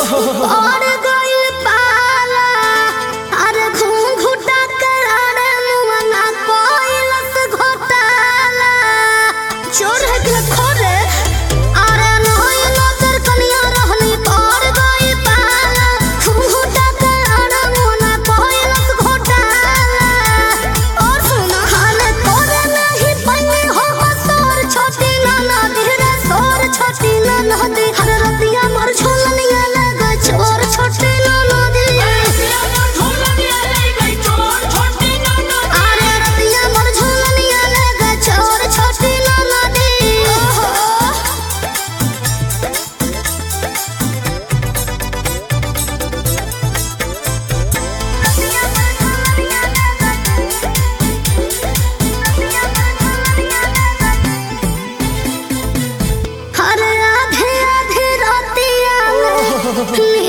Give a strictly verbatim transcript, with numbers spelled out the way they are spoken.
और गइल पाला अरे घूंघटा करारे मुमना कोइलस घोटाला चोर है के खोरे अरे नई नजर कनिया रहनी और गइल पाला घूंघटा करारे मुमना कोइलस घोटाला और सुना हाले तोरे नहीं पन्नी हो सोर छोटी ना धीरे सोर छोटी ना दे हर रतिया मर झोलनिया लगा चोर छोटी ना दे अरे रतिया मर झोलनिया लगा चोर छोटी ना दे अरे आधे आधे रातिया में